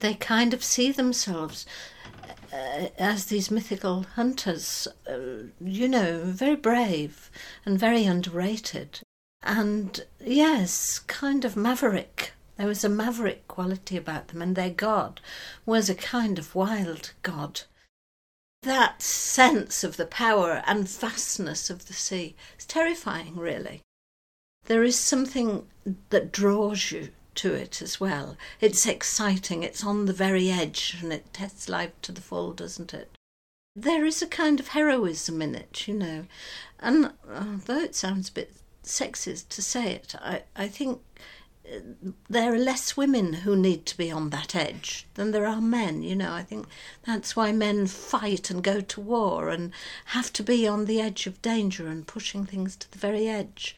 They kind of see themselves as these mythical hunters, very brave and very underrated. And yes, kind of maverick. There was a maverick quality about them, and their god was a kind of wild god. That sense of the power and vastness of the sea is terrifying, really. There is something that draws you to it as well. It's exciting, it's on the very edge, and it tests life to the full, doesn't it? There is a kind of heroism in it, And although it sounds a bit sexist to say it, I think there are less women who need to be on that edge than there are men, I think that's why men fight and go to war and have to be on the edge of danger and pushing things to the very edge.